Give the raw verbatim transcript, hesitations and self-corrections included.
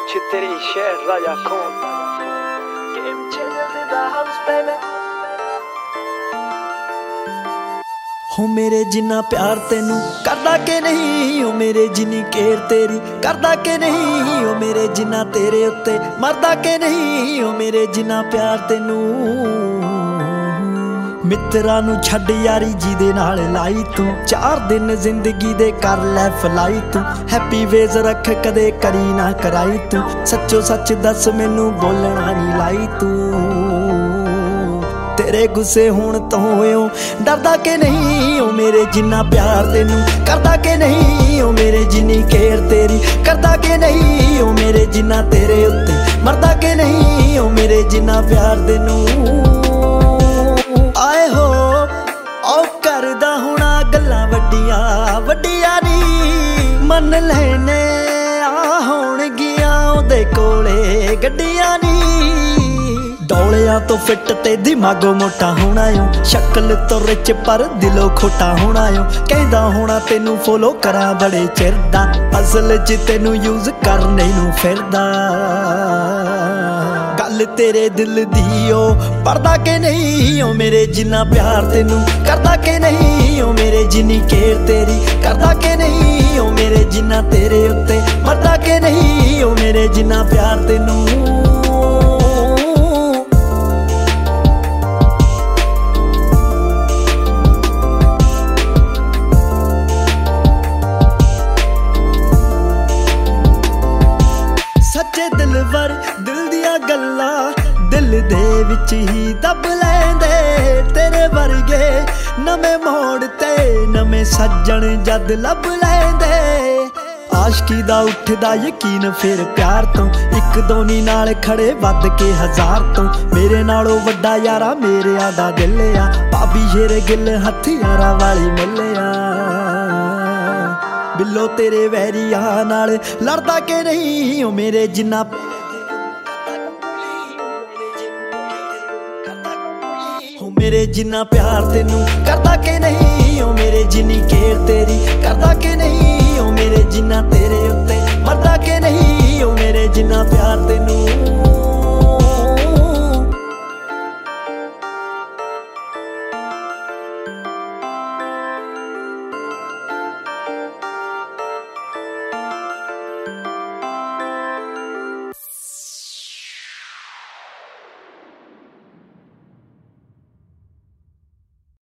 Chitri Share Raja Khan Game Changers in the house baby हो मेरे जिन्ना प्यार तेनू करदा के नहीं हो मेरे जिन्नी केयर तेरी करदा के नहीं हो मेरे जिन्ना तेरे उत्ते मरदा के नहीं हो मेरे जिन्ना प्यार तेनू मित्रा नू छड्ड यारी जिदे नाल लाई तू चार दिन जिंदगी दे कर लै फलाई तू हैप्पी वेज रख कदे करी ना कराई तू सच्चो सच दस मैनू बोलना नहीं लाई तू तेरे गुस्से होण तो होयो डरदा के नहीं ओ मेरे जिन्ना प्यार तेनू करदा के नहीं ओ मेरे जिन्नी केयर तेरी करदा के नहीं ओ मेरे जिन्ना तेरे उत्ते मरदा के नहीं ओ मेरे जिन्ना प्यार तेनू आए हो ओ करदा होना गल्लां वड्डियां वड्डियां नी मन लेने आ होणगियां ओदे कोले गड्डियां नी डोलियां तो फिट ते दिमागो मोटा होना यो शक्ल तो रिच पर दिलों खोटा होना यो कहदा होना तेनू फॉलो करा बड़े चिर दा असल च तेनू यूज करने नू फिरदा गल तेरे दिल दी ओ पढ़दा के नहीं ओ मेरे जिन्ना प्यार तेनू करदा के नहीं ओ मेरे जिन्नी केयर तेरी करदा के नहीं ओ मेरे जिन्ना तेरे उत्ते मरदा के नहीं ओ मेरे जिन्ना प्यार तेनू सच्चे दिलवर दिल दिया गल्ला दिल दे विच ही दब लैंदे तेरे वर्गे नवे मोड़ ते नवे सज्जन जद लब लैंदे आशकी दा उठदा यकीन फिर प्यार तो एक दोनी नाल खड़े वध के हजार तो मेरे नालों वड्डा यारा मेरे आदा दिल आ भाभी शेर गिल हथियारा वाली मिलिया बिल्लो तेरे वैरिया नाल लड़दा के नहीं ओ मेरे जिन्ना हो मेरे जिन्ना प्यार तेनू करदा के नहीं ओ मेरे